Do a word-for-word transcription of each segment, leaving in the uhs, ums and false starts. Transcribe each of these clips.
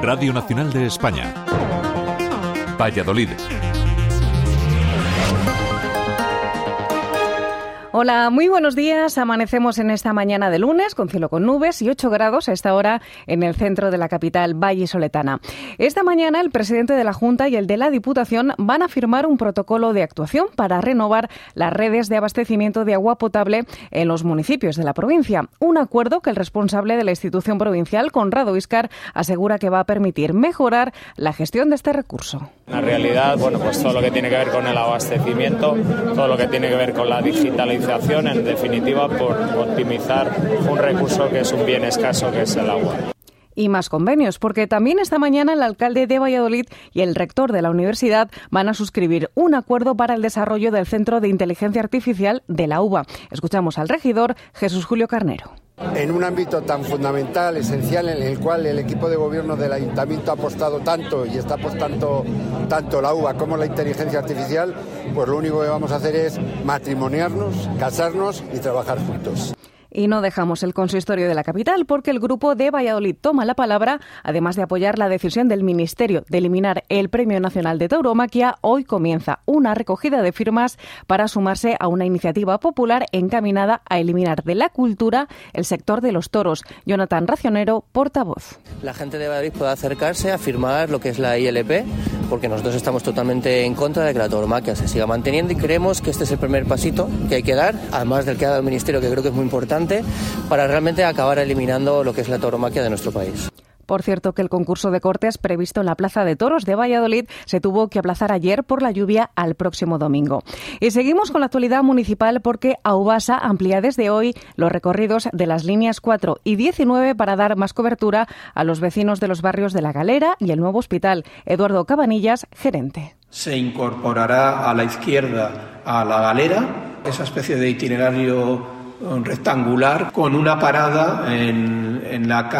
Radio Nacional de España. Valladolid. Hola, muy buenos días. Amanecemos en esta mañana de lunes con cielo con nubes y ocho grados a esta hora en el centro de la capital vallisoletana. Esta mañana el presidente de la Junta y el de la Diputación van a firmar un protocolo de actuación para renovar las redes de abastecimiento de agua potable en los municipios de la provincia. Un acuerdo que el responsable de la institución provincial, Conrado Íscar, asegura que va a permitir mejorar la gestión de este recurso. En realidad, bueno, pues todo lo que tiene que ver con el abastecimiento, todo lo que tiene que ver con la digitalización, en definitiva, por optimizar un recurso que es un bien escaso, que es el agua. Y más convenios, porque también esta mañana el alcalde de Valladolid y el rector de la universidad van a suscribir un acuerdo para el desarrollo del Centro de Inteligencia Artificial de la U B A. Escuchamos al regidor Jesús Julio Carnero. En un ámbito tan fundamental, esencial, en el cual el equipo de gobierno del ayuntamiento ha apostado tanto y está apostando tanto la U B A como la inteligencia artificial, pues lo único que vamos a hacer es matrimoniarnos, casarnos y trabajar juntos. Y no dejamos el consistorio de la capital porque el Grupo de Valladolid toma la palabra. Además de apoyar la decisión del Ministerio de eliminar el Premio Nacional de Tauromaquia, hoy comienza una recogida de firmas para sumarse a una iniciativa popular encaminada a eliminar de la cultura el sector de los toros. Jonathan Racionero, portavoz. La gente de Valladolid puede acercarse a firmar lo que es la I L P, porque nosotros estamos totalmente en contra de que la tauromaquia se siga manteniendo y creemos que este es el primer pasito que hay que dar, además del que ha dado el Ministerio, que creo que es muy importante, para realmente acabar eliminando lo que es la tauromaquia de nuestro país. Por cierto, que el concurso de cortes previsto en la Plaza de Toros de Valladolid se tuvo que aplazar ayer por la lluvia al próximo domingo. Y seguimos con la actualidad municipal porque Aubasa amplía desde hoy los recorridos de las líneas cuatro y diecinueve para dar más cobertura a los vecinos de los barrios de La Galera y el nuevo hospital. Eduardo Cabanillas, gerente. Se incorporará a la izquierda a La Galera, esa especie de itinerario rectangular con una parada en, en la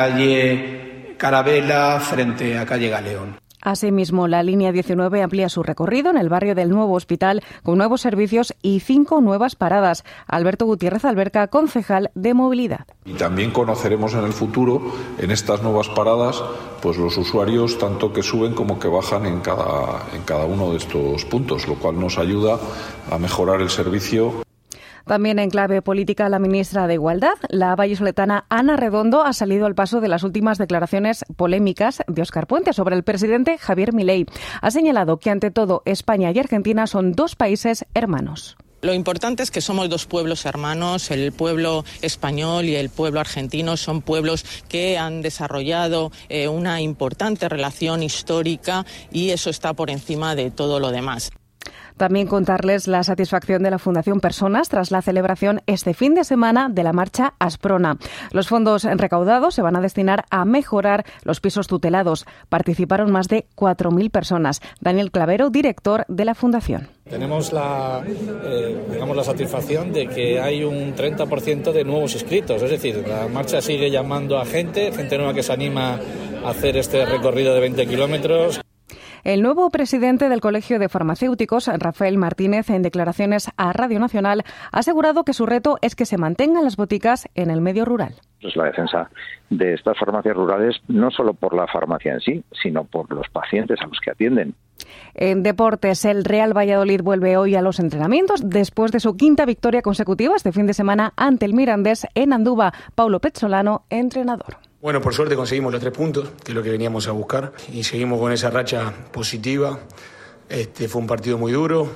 calle Carabela frente a calle Galeón. Asimismo, la línea diecinueve amplía su recorrido en el barrio del nuevo hospital con nuevos servicios y cinco nuevas paradas. Alberto Gutiérrez Alberca, concejal de Movilidad. Y también conoceremos en el futuro, en estas nuevas paradas, pues los usuarios tanto que suben como que bajan en cada, en cada uno de estos puntos, lo cual nos ayuda a mejorar el servicio. También en clave política, la ministra de Igualdad, la vallisoletana Ana Redondo, ha salido al paso de las últimas declaraciones polémicas de Óscar Puente sobre el presidente Javier Milei. Ha señalado que, ante todo, España y Argentina son dos países hermanos. Lo importante es que somos dos pueblos hermanos, el pueblo español y el pueblo argentino son pueblos que han desarrollado eh, una importante relación histórica y eso está por encima de todo lo demás. También contarles la satisfacción de la Fundación Personas tras la celebración este fin de semana de la marcha Asprona. Los fondos recaudados se van a destinar a mejorar los pisos tutelados. Participaron más de cuatro mil personas. Daniel Clavero, director de la Fundación. Tenemos la, eh, digamos, la satisfacción de que hay un treinta por ciento de nuevos inscritos. Es decir, la marcha sigue llamando a gente, gente nueva que se anima a hacer este recorrido de veinte kilómetros. El nuevo presidente del Colegio de Farmacéuticos, Rafael Martínez, en declaraciones a Radio Nacional, ha asegurado que su reto es que se mantengan las boticas en el medio rural. Es la defensa de estas farmacias rurales, no solo por la farmacia en sí, sino por los pacientes a los que atienden. En deportes, el Real Valladolid vuelve hoy a los entrenamientos después de su quinta victoria consecutiva este fin de semana ante el Mirandés en Andúba. Paulo Pezzolano, entrenador. Bueno, por suerte conseguimos los tres puntos, que es lo que veníamos a buscar, y seguimos con esa racha positiva. Este fue un partido muy duro.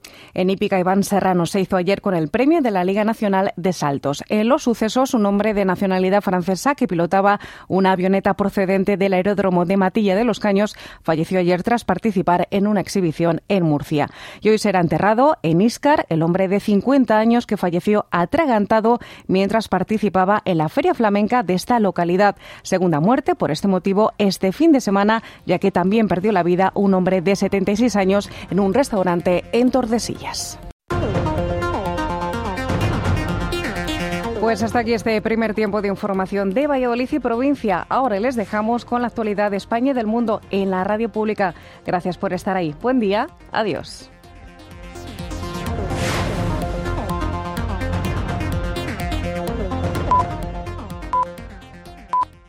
En hípica, Iván Serrano se hizo ayer con el premio de la Liga Nacional de Saltos. En los sucesos, un hombre de nacionalidad francesa que pilotaba una avioneta procedente del aeródromo de Matilla de los Caños falleció ayer tras participar en una exhibición en Murcia. Y hoy será enterrado en Íscar el hombre de cincuenta años que falleció atragantado mientras participaba en la Feria Flamenca de esta localidad. Segunda muerte por este motivo este fin de semana, ya que también perdió la vida un hombre de setenta y seis años en un restaurante en Tordesillas. Pues hasta aquí este primer tiempo de información de Valladolid y provincia. Ahora les dejamos con la actualidad de España y del mundo en la radio pública. Gracias por estar ahí. Buen día. Adiós.